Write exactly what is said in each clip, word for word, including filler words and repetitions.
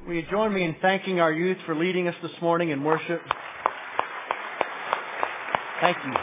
Will you join me in thanking our youth for leading us this morning in worship? Thank you.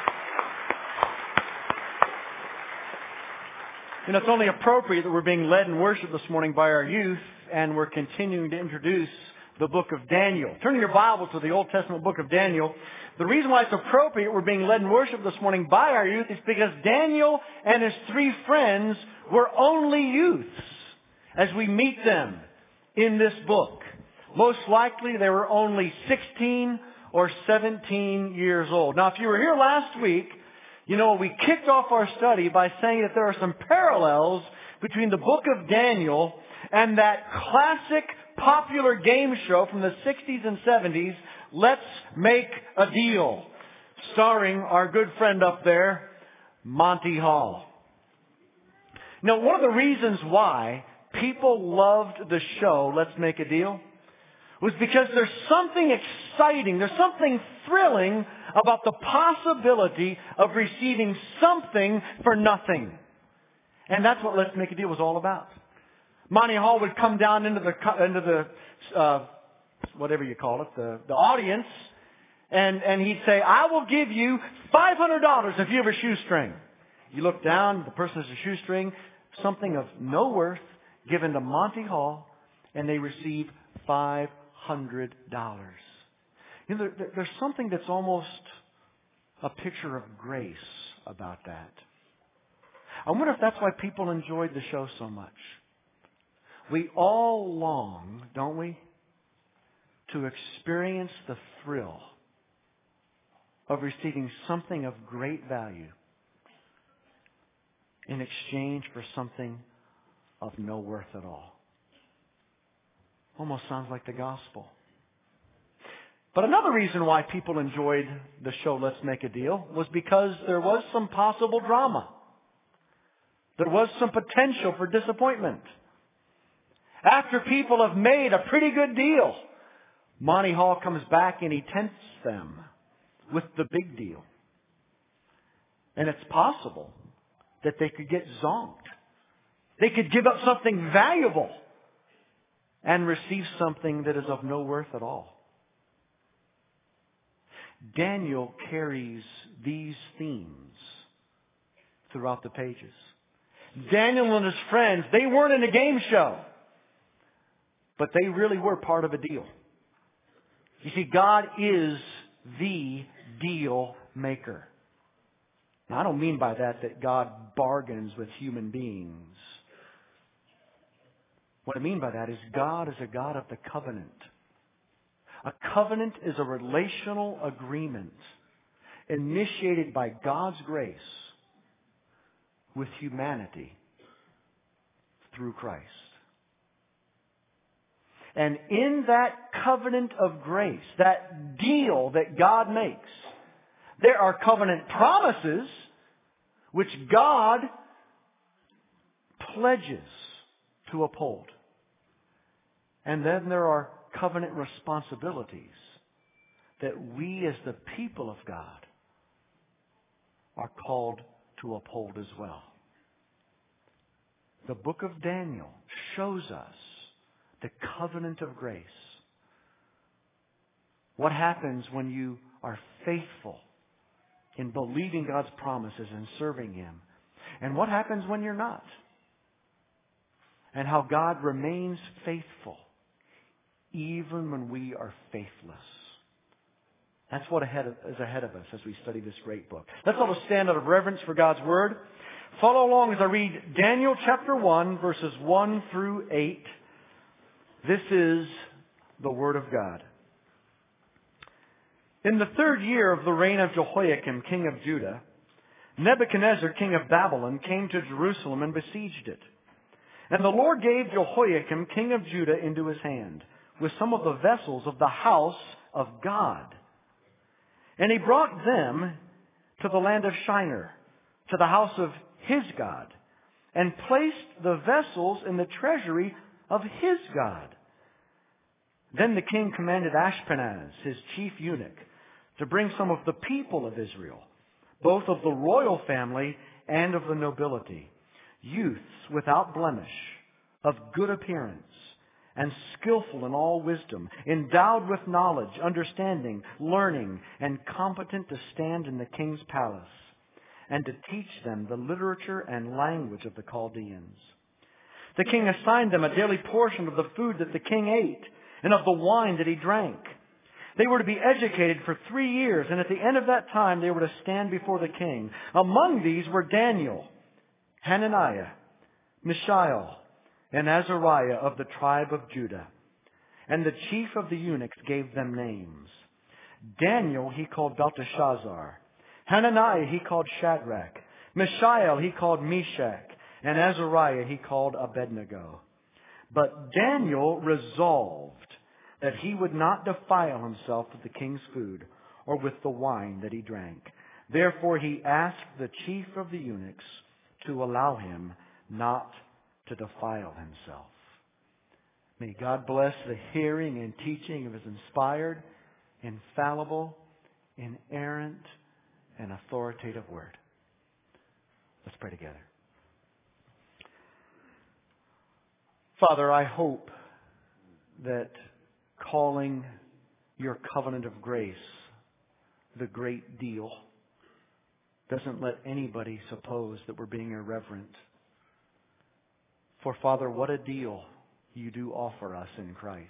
You know, it's only appropriate that we're being led in worship this morning by our youth, and we're continuing to introduce the book of Daniel. Turn your Bible to the Old Testament book of Daniel. The reason why it's appropriate we're being led in worship this morning by our youth is because Daniel and his three friends were only youths as we meet them in this book. Most likely they were only sixteen or seventeen years old. Now, if you were here last week, you know, we kicked off our study by saying that there are some parallels between the book of Daniel and that classic popular game show from the sixties and seventies, Let's Make a Deal, starring our good friend up there, Monty Hall. Now, one of the reasons why people loved the show, Let's Make a Deal, was because there's something exciting, there's something thrilling about the possibility of receiving something for nothing. And that's what Let's Make a Deal was all about. Monty Hall would come down into the into the uh, whatever you call it, the, the audience, and, and he'd say, I will give you five hundred dollars if you have a shoestring. You look down, the person has a shoestring, something of no worth given to Monty Hall, and they receive five hundred dollars. You know, there, there's something that's almost a picture of grace about that. I wonder if that's why people enjoyed the show so much. We all long, don't we, to experience the thrill of receiving something of great value in exchange for something of no worth at all. Almost sounds like the gospel. But another reason why people enjoyed the show Let's Make a Deal was because there was some possible drama. There was some potential for disappointment. After people have made a pretty good deal, Monty Hall comes back and he tempts them with the big deal. And it's possible that they could get zonked. They could give up something valuable and receive something that is of no worth at all. Daniel carries these themes throughout the pages. Daniel and his friends, they weren't in a game show, but they really were part of a deal. You see, God is the deal maker. Now, I don't mean by that that God bargains with human beings. What I mean by that is God is a God of the covenant. A covenant is a relational agreement initiated by God's grace with humanity through Christ. And in that covenant of grace, that deal that God makes, there are covenant promises which God pledges to uphold. And then there are covenant responsibilities that we as the people of God are called to uphold as well. The book of Daniel shows us the covenant of grace. What happens when you are faithful in believing God's promises and serving Him? And what happens when you're not? And how God remains faithful even when we are faithless. That's what ahead of, is ahead of us as we study this great book. Let's all stand out of reverence for God's Word. Follow along as I read Daniel chapter one, verses one through eight. This is the Word of God. In the third year of the reign of Jehoiakim, king of Judah, Nebuchadnezzar, king of Babylon, came to Jerusalem and besieged it. And the Lord gave Jehoiakim, king of Judah, into his hand, with some of the vessels of the house of God. And he brought them to the land of Shinar, to the house of his God, and placed the vessels in the treasury of his God. Then the king commanded Ashpenaz, his chief eunuch, to bring some of the people of Israel, both of the royal family and of the nobility, youths without blemish, of good appearance, and skillful in all wisdom, endowed with knowledge, understanding, learning, and competent to stand in the king's palace, and to teach them the literature and language of the Chaldeans. The king assigned them a daily portion of the food that the king ate, and of the wine that he drank. They were to be educated for three years, and at the end of that time they were to stand before the king. Among these were Daniel, Hananiah, Mishael, and Azariah of the tribe of Judah. And the chief of the eunuchs gave them names. Daniel he called Belteshazzar. Hananiah he called Shadrach. Mishael he called Meshach. And Azariah he called Abednego. But Daniel resolved that he would not defile himself with the king's food or with the wine that he drank. Therefore he asked the chief of the eunuchs to allow him not to defile himself. May God bless the hearing and teaching of His inspired, infallible, inerrant, and authoritative Word. Let's pray together. Father, I hope that calling your covenant of grace the great deal doesn't let anybody suppose that we're being irreverent. For Father, what a deal you do offer us in Christ.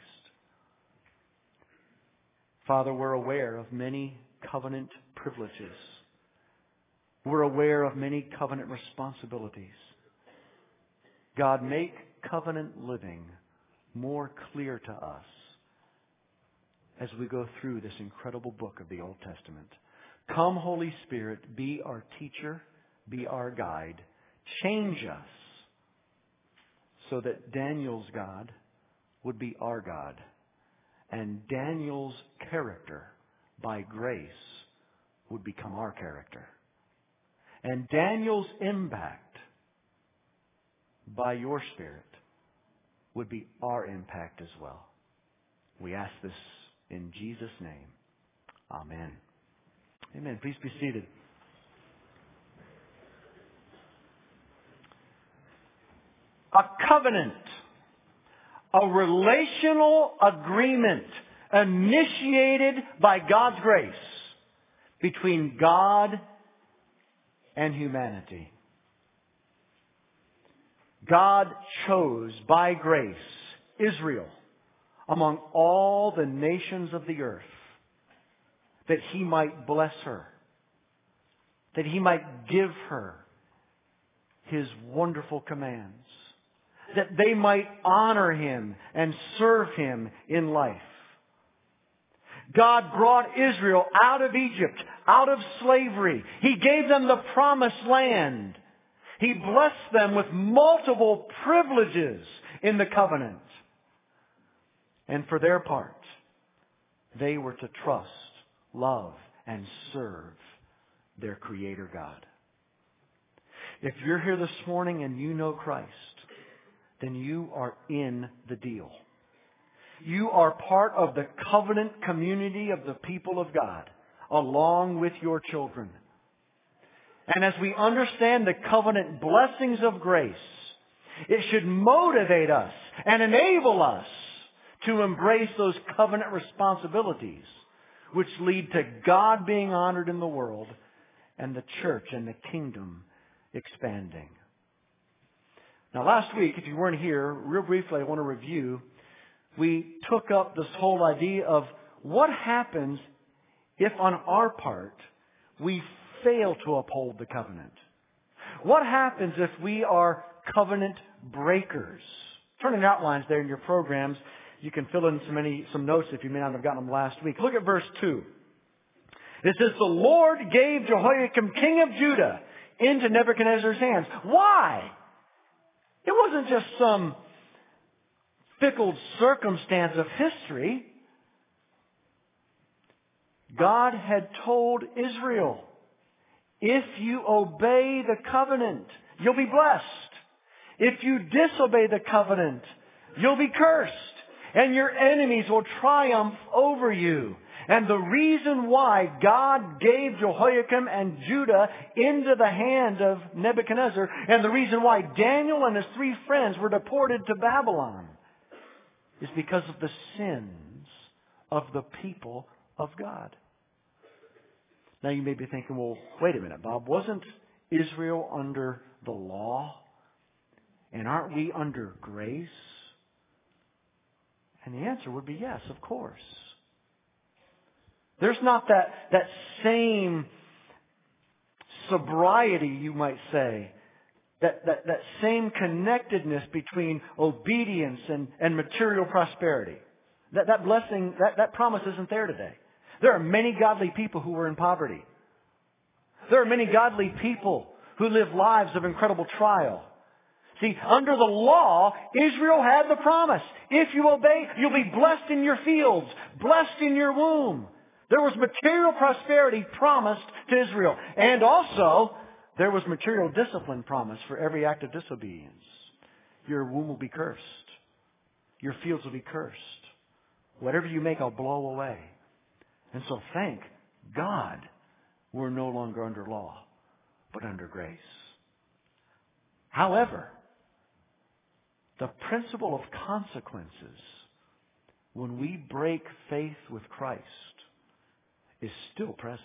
Father, we're aware of many covenant privileges. We're aware of many covenant responsibilities. God, make covenant living more clear to us as we go through this incredible book of the Old Testament. Come, Holy Spirit, be our teacher, be our guide. Change us so that Daniel's God would be our God, and Daniel's character by grace would become our character, and Daniel's impact by your Spirit would be our impact as well. We ask this in Jesus' name. Amen. Amen. Please be seated. A covenant, a relational agreement initiated by God's grace between God and humanity. God chose by grace Israel among all the nations of the earth, that He might bless her, that He might give her His wonderful commands, that they might honor Him and serve Him in life. God brought Israel out of Egypt, out of slavery. He gave them the promised land. He blessed them with multiple privileges in the covenant. And for their part, they were to trust, love, and serve their Creator God. If you're here this morning and you know Christ, then you are in the deal. You are part of the covenant community of the people of God, along with your children. And as we understand the covenant blessings of grace, it should motivate us and enable us to embrace those covenant responsibilities, which lead to God being honored in the world and the church and the kingdom expanding. Now, last week, if you weren't here, real briefly, I want to review. We took up this whole idea of what happens if on our part we fail to uphold the covenant. What happens if we are covenant breakers? Turn in outlines there in your programs. You can fill in some, any, some notes if you may not have gotten them last week. Look at verse two. It says, the Lord gave Jehoiakim, king of Judah, into Nebuchadnezzar's hands. Why? It wasn't just some fickle circumstance of history. God had told Israel, if you obey the covenant, you'll be blessed. If you disobey the covenant, you'll be cursed. And your enemies will triumph over you. And the reason why God gave Jehoiakim and Judah into the hand of Nebuchadnezzar, and the reason why Daniel and his three friends were deported to Babylon, is because of the sins of the people of God. Now you may be thinking, well, wait a minute, Bob. Wasn't Israel under the law? And aren't we under grace? And the answer would be yes, of course. There's not that, that same sobriety, you might say, that, that, that same connectedness between obedience and, and material prosperity. That, that blessing, that, that promise isn't there today. There are many godly people who are in poverty. There are many godly people who live lives of incredible trial. See, under the law, Israel had the promise. If you obey, you'll be blessed in your fields, blessed in your womb. There was material prosperity promised to Israel. And also, there was material discipline promised for every act of disobedience. Your womb will be cursed. Your fields will be cursed. Whatever you make, I'll blow away. And so thank God we're no longer under law, but under grace. However, the principle of consequences when we break faith with Christ is still present.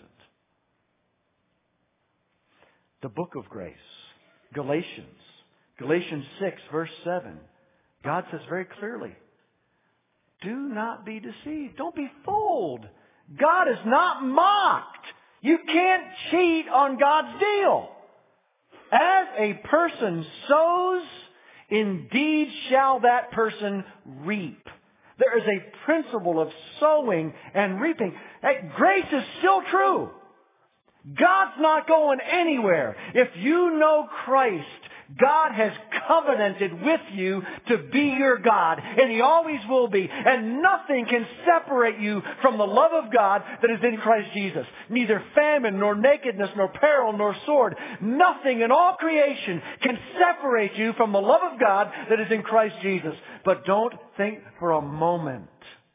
The book of grace, Galatians, Galatians six, verse seven, God says very clearly, do not be deceived. Don't be fooled. God is not mocked. You can't cheat on God's deal. As a person sows, indeed shall that person reap. There is a principle of sowing and reaping. Hey, grace is still true. God's not going anywhere. If you know Christ, God has covenanted with you to be your God, and He always will be. And nothing can separate you from the love of God that is in Christ Jesus. Neither famine, nor nakedness, nor peril, nor sword. Nothing in all creation can separate you from the love of God that is in Christ Jesus. But don't think for a moment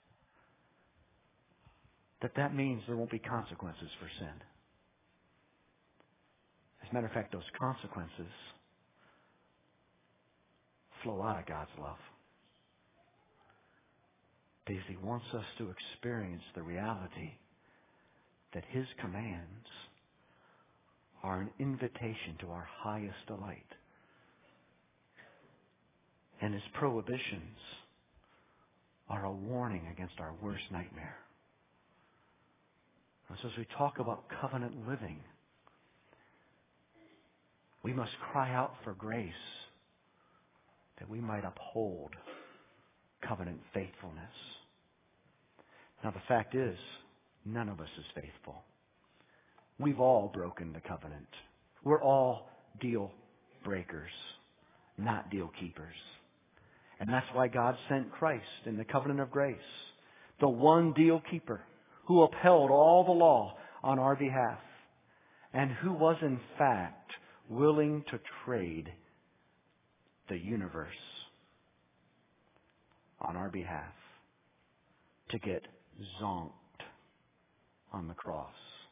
that that means there won't be consequences for sin. As a matter of fact, those consequences flow out of God's love. Because He wants us to experience the reality that His commands are an invitation to our highest delight. And His prohibitions are a warning against our worst nightmare. And so as we talk about covenant living, we must cry out for grace that we might uphold covenant faithfulness. Now the fact is, none of us is faithful. We've all broken the covenant. We're all deal breakers, not deal keepers. And that's why God sent Christ in the covenant of grace, the one deal keeper who upheld all the law on our behalf and who was in fact willing to trade the universe on our behalf to get zonked on the cross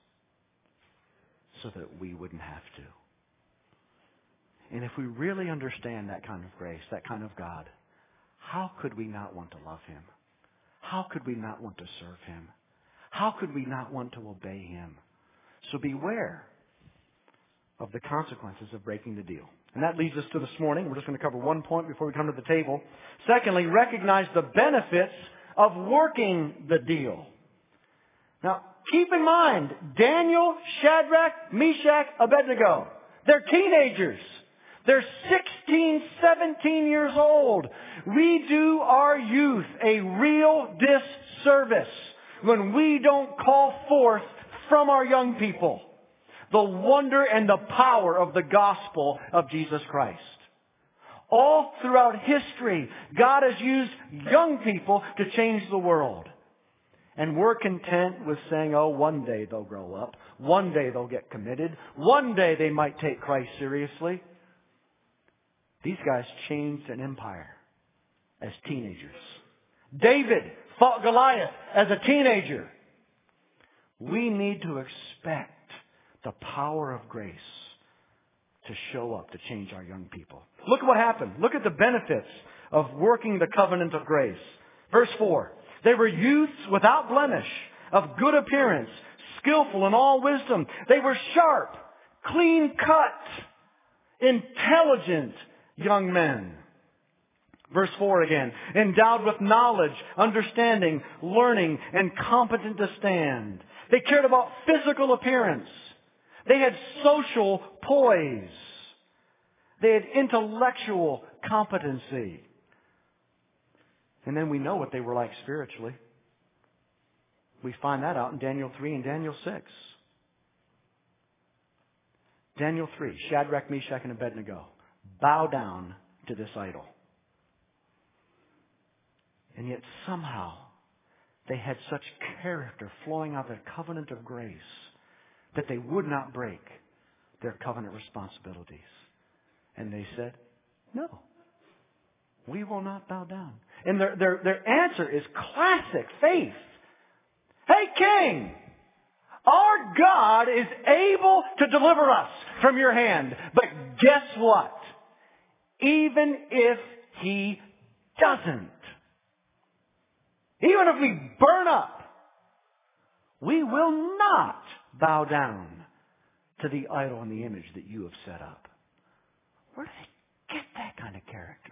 so that we wouldn't have to. And if we really understand that kind of grace, that kind of God, how could we not want to love Him? How could we not want to serve Him? How could we not want to obey Him? So beware of the consequences of breaking the deal. And that leads us to this morning. We're just going to cover one point before we come to the table. Secondly, recognize the benefits of working the deal. Now, keep in mind, Daniel, Shadrach, Meshach, Abednego, they're teenagers. They're sixteen, seventeen years old. We do our youth a real disservice when we don't call forth from our young people the wonder and the power of the gospel of Jesus Christ. All throughout history, God has used young people to change the world. And we're content with saying, oh, one day they'll grow up. One day they'll get committed. One day they might take Christ seriously. These guys changed an empire as teenagers. David fought Goliath as a teenager. We need to expect the power of grace to show up to change our young people. Look at what happened. Look at the benefits of working the covenant of grace. Verse four. They were youths without blemish, of good appearance, skillful in all wisdom. They were sharp, clean-cut, intelligent young men. Verse four again. Endowed with knowledge, understanding, learning, and competent to stand. They cared about physical appearance. They had social poise. They had intellectual competency. And then we know what they were like spiritually. We find that out in Daniel three and Daniel six. Daniel three, Shadrach, Meshach, and Abednego bow down to this idol. And yet somehow they had such character flowing out of their covenant of grace that they would not break their covenant responsibilities. And they said, no, we will not bow down. And their, their, their answer is classic faith. Hey, King, our God is able to deliver us from your hand. But guess what? Even if He doesn't, even if we burn up, we will not bow down to the idol and the image that you have set up. Where do they get that kind of character?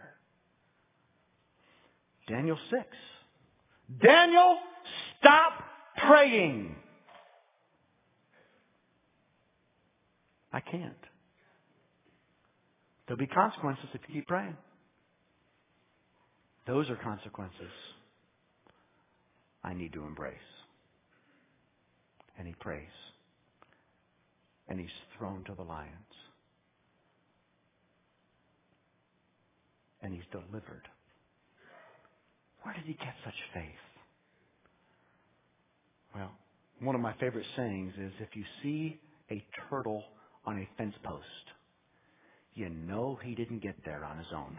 Daniel six. Daniel, stop praying. I can't. There'll be consequences if you keep praying. Those are consequences I need to embrace. And he prays. And he's thrown to the lions. And he's delivered. Where did he get such faith? Well, one of my favorite sayings is, if you see a turtle on a fence post, you know he didn't get there on his own.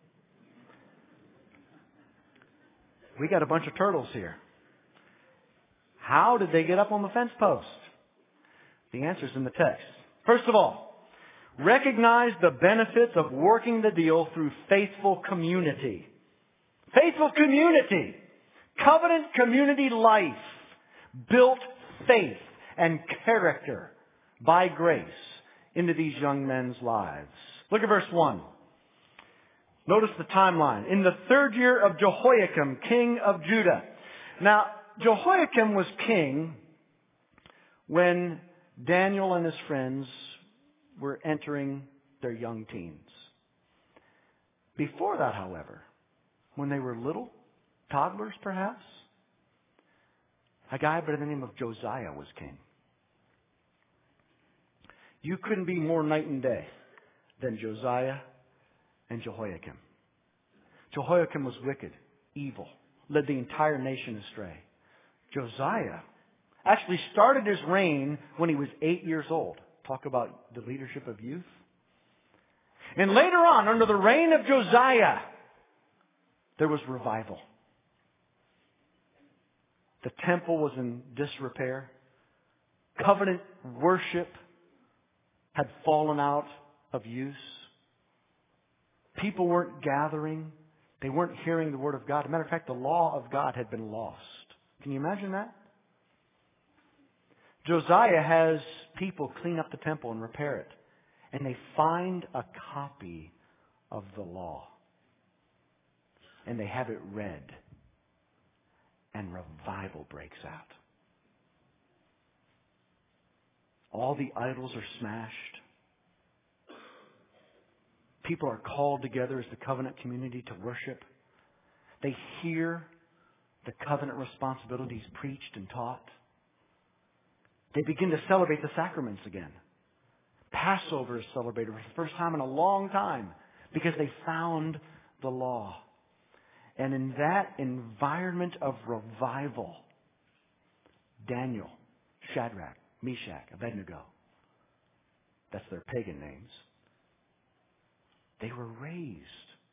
We got a bunch of turtles here. How did they get up on the fence post? The answer's in the text. First of all, recognize the benefits of working the deal through faithful community. Faithful community. Covenant community life built faith and character by grace into these young men's lives. Look at verse one. Notice the timeline. In the third year of Jehoiakim, king of Judah. Now, Jehoiakim was king when Daniel and his friends were entering their young teens. Before that, however, when they were little, toddlers perhaps, a guy by the name of Josiah was king. You couldn't be more night and day than Josiah and Jehoiakim. Jehoiakim was wicked, evil, led the entire nation astray. Josiah actually started his reign when he was eight years old. Talk about the leadership of youth. And later on, under the reign of Josiah, there was revival. The temple was in disrepair. Covenant worship had fallen out of use. People weren't gathering. They weren't hearing the Word of God. As a matter of fact, the law of God had been lost. Can you imagine that? Josiah has people clean up the temple and repair it. And they find a copy of the law. And they have it read. And revival breaks out. All the idols are smashed. People are called together as the covenant community to worship. They hear the covenant responsibilities preached and taught. They begin to celebrate the sacraments again. Passover is celebrated for the first time in a long time because they found the law. And in that environment of revival, Daniel, Shadrach, Meshach, Abednego, that's their pagan names, they were raised.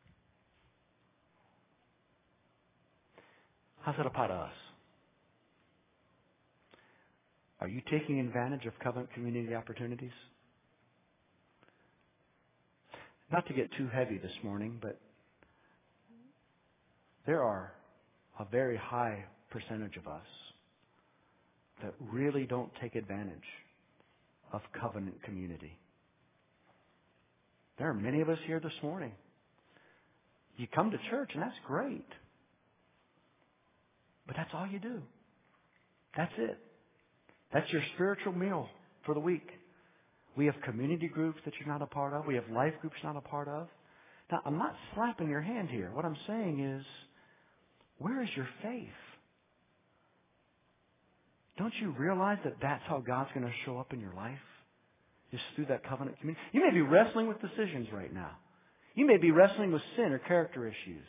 How's that apply to us? Are you taking advantage of covenant community opportunities? Not to get too heavy this morning, but there are a very high percentage of us that really don't take advantage of covenant community. There are many of us here this morning. You come to church and that's great. But that's all you do. That's it. That's your spiritual meal for the week. We have community groups that you're not a part of. We have life groups you're not a part of. Now, I'm not slapping your hand here. What I'm saying is, where is your faith? Don't you realize that that's how God's going to show up in your life? Just through that covenant community. You may be wrestling with decisions right now. You may be wrestling with sin or character issues.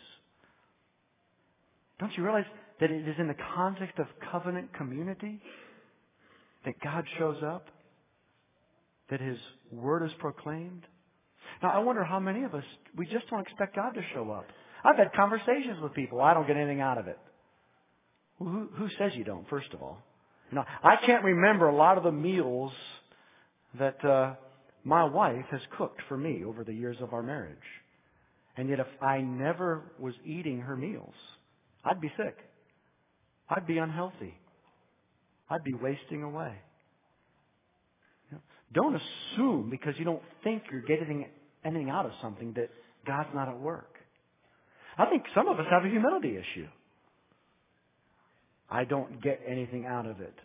Don't you realize that it is in the context of covenant community that God shows up? That His Word is proclaimed? Now, I wonder how many of us, we just don't expect God to show up. I've had conversations with people. I don't get anything out of it. Who, who says you don't, first of all? You know, I can't remember a lot of the meals that uh, my wife has cooked for me over the years of our marriage. And yet if I never was eating her meals, I'd be sick. I'd be unhealthy. I'd be wasting away. You know, don't assume because you don't think you're getting anything out of something that God's not at work. I think some of us have a humility issue. I don't get anything out of it.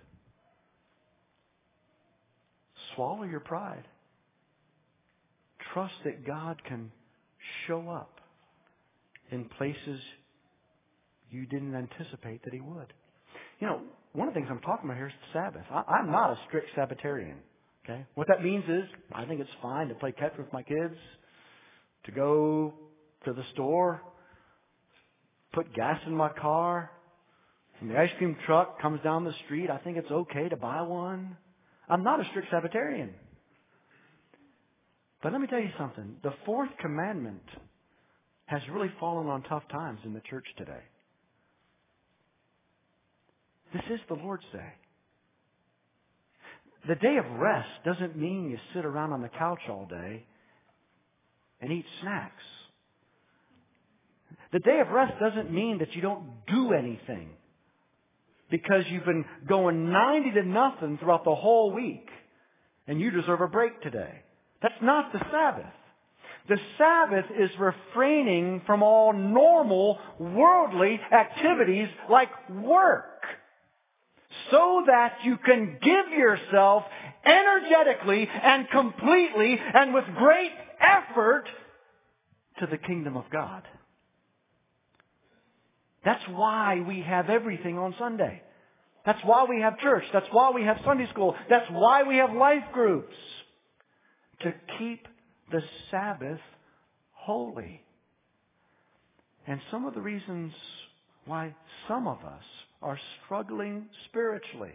Swallow your pride. Trust that God can show up in places you didn't anticipate that He would. You know, one of the things I'm talking about here is the Sabbath. I, I'm not a strict Sabbatarian. Okay? What that means is I think it's fine to play catch with my kids, to go to the store, put gas in my car, and the ice cream truck comes down the street. I think it's okay to buy one. I'm not a strict Sabbatarian. But let me tell you something. The fourth commandment has really fallen on tough times in the church today. This is the Lord's Day. The day of rest doesn't mean you sit around on the couch all day and eat snacks. The day of rest doesn't mean that you don't do anything because you've been going ninety to nothing throughout the whole week and you deserve a break today. That's not the Sabbath. The Sabbath is refraining from all normal worldly activities like work, so that you can give yourself energetically and completely and with great effort to the kingdom of God. That's why we have everything on Sunday. That's why we have church. That's why we have Sunday school. That's why we have life groups. To keep the Sabbath holy. And some of the reasons why some of us are struggling spiritually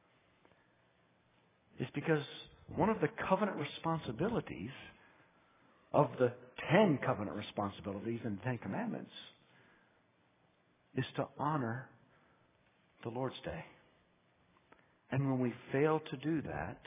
is because one of the covenant responsibilities of the ten covenant responsibilities in the Ten Commandments is to honor the Lord's Day. And when we fail to do that,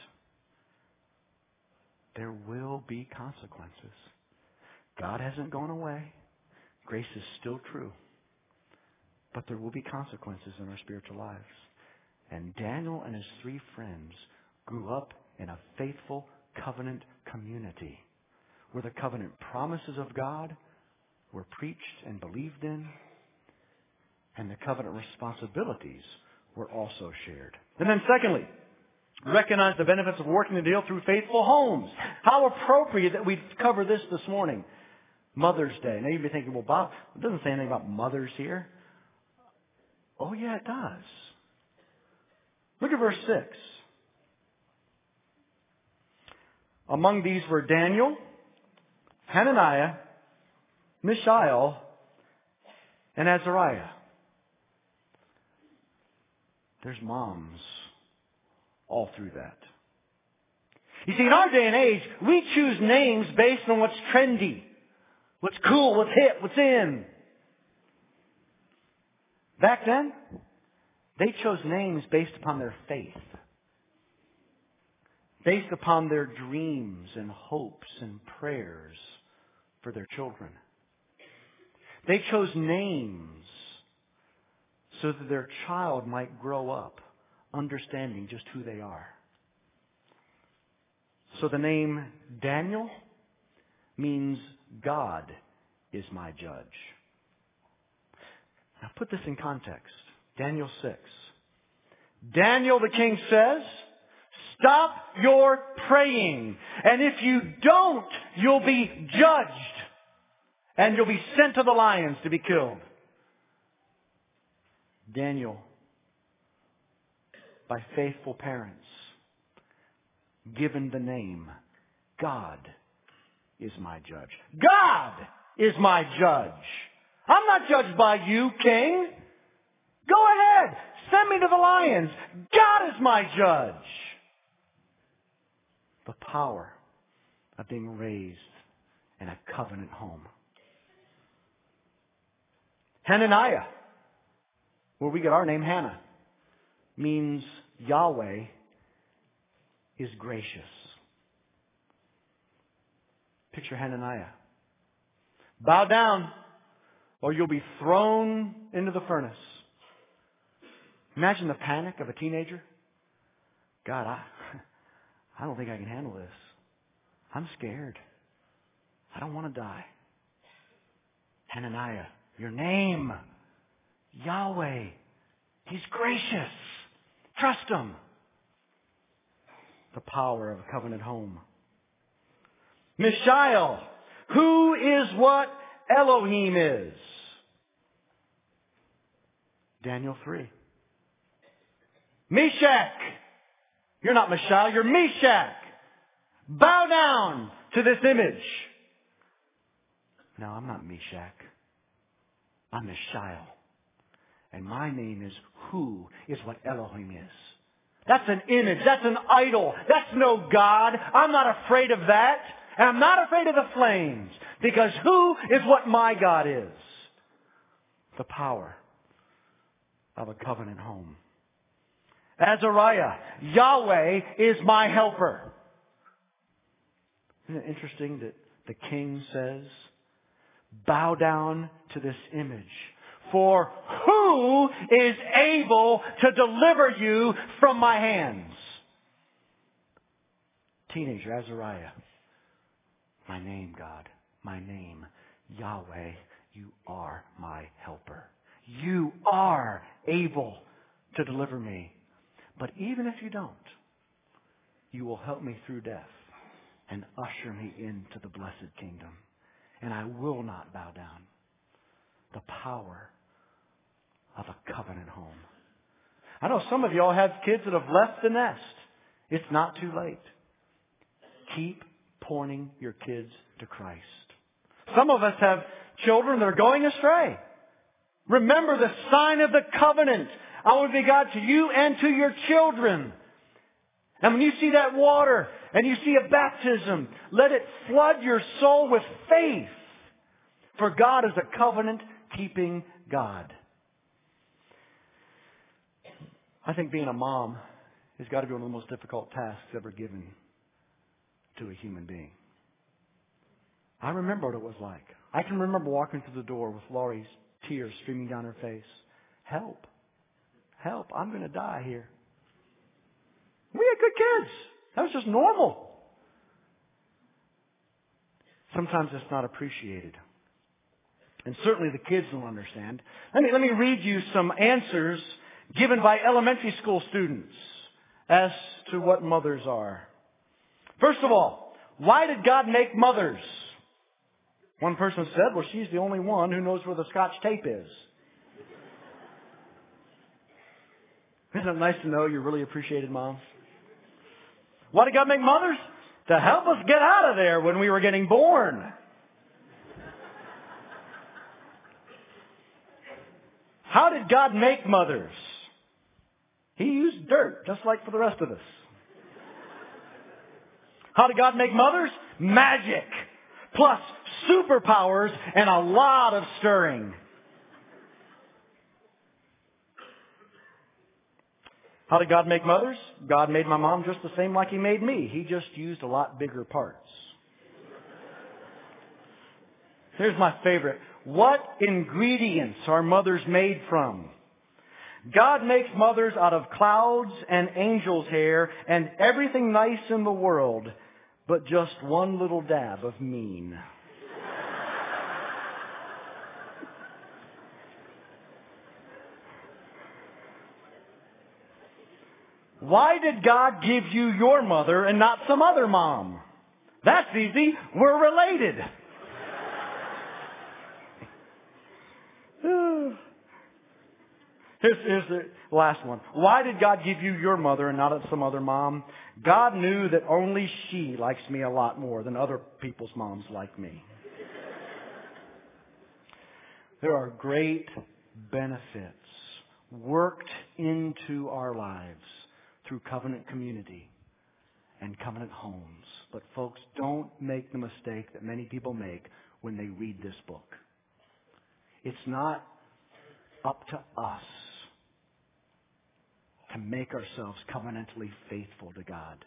there will be consequences. God hasn't gone away. Grace is still true. But there will be consequences in our spiritual lives. And Daniel and his three friends grew up in a faithful covenant community where the covenant promises of God were preached and believed in, and the covenant responsibilities were also shared. And then secondly, recognize the benefits of working the deal through faithful homes. How appropriate that we cover this this morning. Mother's Day. Now you'd be thinking, well, Bob, it doesn't say anything about mothers here. Oh, yeah, it does. Look at verse six. Among these were Daniel, Hananiah, Mishael, and Azariah. There's moms all through that. You see, in our day and age, we choose names based on what's trendy, what's cool, what's hip, what's in. Back then, they chose names based upon their faith, based upon their dreams and hopes and prayers for their children. They chose names so that their child might grow up understanding just who they are. So the name Daniel means God is my judge. Now put this in context. Daniel six. Daniel the king says, stop your praying. And if you don't, you'll be judged. And you'll be sent to the lions to be killed. Daniel, by faithful parents, given the name, God is my judge. God is my judge. I'm not judged by you, king. Go ahead. Send me to the lions. God is my judge. The power of being raised in a covenant home. Hananiah, where we get our name Hannah, means Yahweh is gracious. Picture Hananiah. Bow down or you'll be thrown into the furnace. Imagine the panic of a teenager. God, I, I don't think I can handle this. I'm scared. I don't want to die. Hananiah, your name, Yahweh. He's gracious. Trust Him. The power of a covenant home. Mishael, who is what Elohim is. Daniel three. Meshach. You're not Mishael, you're Meshach. Bow down to this image. No, I'm not Meshach. I'm Mishael. And my name is who is what Elohim is. That's an image. That's an idol. That's no God. I'm not afraid of that. And I'm not afraid of the flames. Because who is what my God is? The power of a covenant home. Azariah, Yahweh is my helper. Isn't it interesting that the king says, bow down to this image. For who is able to deliver you from my hands? Teenager Azariah. My name, God. My name, Yahweh. You are my helper. You are able to deliver me. But even if you don't, you will help me through death and usher me into the blessed kingdom. And I will not bow down. The power of a covenant home. I know some of y'all have kids that have left the nest. It's not too late. Keep pointing your kids to Christ. Some of us have children that are going astray. Remember the sign of the covenant. I will be God to you and to your children. And when you see that water and you see a baptism, let it flood your soul with faith. For God is a covenant-keeping God. I think being a mom has got to be one of the most difficult tasks ever given to a human being. I remember what it was like. I can remember walking through the door with Laurie's tears streaming down her face. Help. Help. I'm going to die here. We had good kids. That was just normal. Sometimes it's not appreciated. And certainly the kids don't understand. Let me, let me read you some answers given by elementary school students as to what mothers are. First of all, why did God make mothers? One person said, well, she's the only one who knows where the Scotch tape is. Isn't it nice to know you're really appreciated, Mom? Why did God make mothers? To help us get out of there when we were getting born. How did God make mothers? He used dirt, just like for the rest of us. How did God make mothers? Magic. Plus superpowers and a lot of stirring. How did God make mothers? God made my mom just the same like He made me. He just used a lot bigger parts. Here's my favorite. What ingredients are mothers made from? God makes mothers out of clouds and angels' hair and everything nice in the world, but just one little dab of mean. Why did God give you your mother and not some other mom? That's easy. We're related. Here's, here's the last one. Why did God give you your mother and not some other mom? God knew that only she likes me a lot more than other people's moms like me. There are great benefits worked into our lives through covenant community and covenant homes. But folks, don't make the mistake that many people make when they read this book. It's not up to us to make ourselves covenantally faithful to God.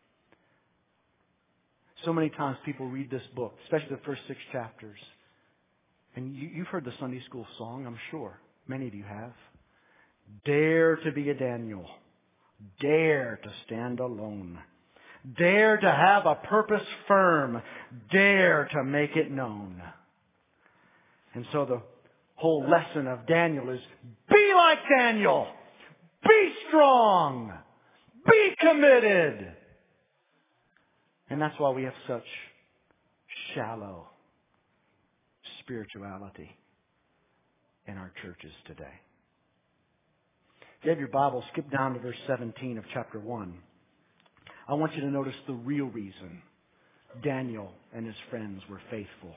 So many times people read this book, especially the first six chapters. And you, you've heard the Sunday school song, I'm sure. Many of you have. Dare to be a Daniel. Dare to stand alone. Dare to have a purpose firm. Dare to make it known. And so the whole lesson of Daniel is be like Daniel. Be strong. Be committed. And that's why we have such shallow spirituality in our churches today. If you have your Bible, skip down to verse seventeen of chapter one. I want you to notice the real reason Daniel and his friends were faithful.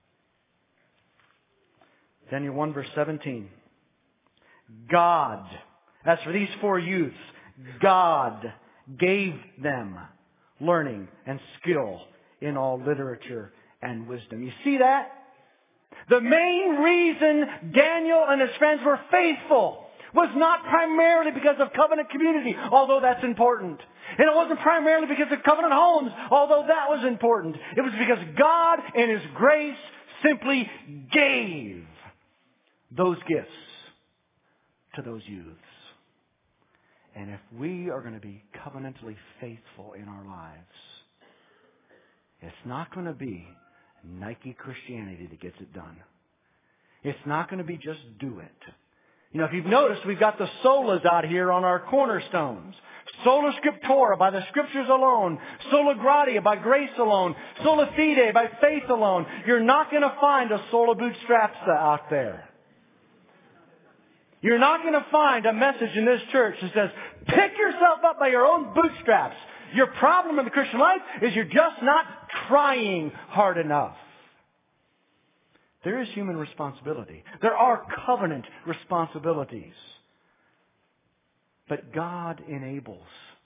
Daniel one verse seventeen. God, as for these four youths, God gave them learning and skill in all literature and wisdom. You see that? The main reason Daniel and his friends were faithful was not primarily because of covenant community, although that's important. And it wasn't primarily because of covenant homes, although that was important. It was because God in His grace simply gave those gifts to those youths. And if we are going to be covenantally faithful in our lives, it's not going to be Nike Christianity that gets it done. It's not going to be just do it. You know, if you've noticed, we've got the solas out here on our cornerstones. Sola Scriptura, by the Scriptures alone. Sola Gratia, by grace alone. Sola Fide, by faith alone. You're not going to find a Sola Bootstrapsa out there. You're not going to find a message in this church that says, pick yourself up by your own bootstraps. Your problem in the Christian life is you're just not trying hard enough. There is human responsibility. There are covenant responsibilities. But God enables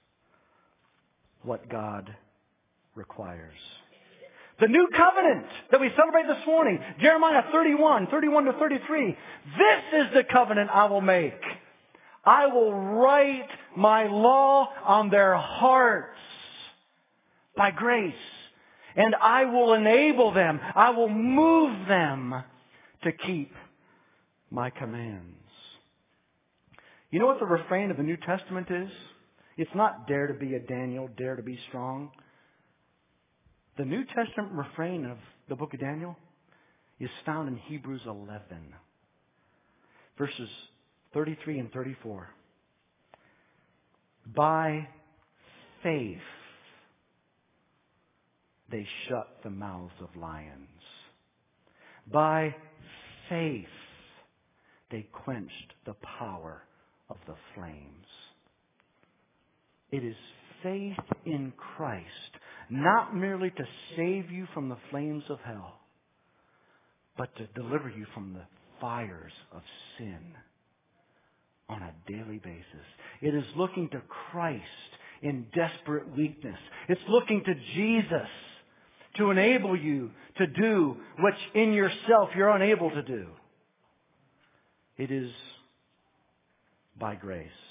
what God requires. The new covenant that we celebrate this morning, Jeremiah thirty-one, thirty-one to thirty-three. This is the covenant I will make. I will write my law on their hearts by grace. And I will enable them. I will move them to keep my commands. You know what the refrain of the New Testament is? It's not dare to be a Daniel, dare to be strong. The New Testament refrain of the book of Daniel is found in Hebrews eleven, verses thirty-three and thirty-four. By faith, they shut the mouths of lions. By faith, they quenched the power of the flames. It is faith in Christ, not merely to save you from the flames of hell, but to deliver you from the fires of sin on a daily basis. It is looking to Christ in desperate weakness. It's looking to Jesus to enable you to do which in yourself you're unable to do. It is by grace.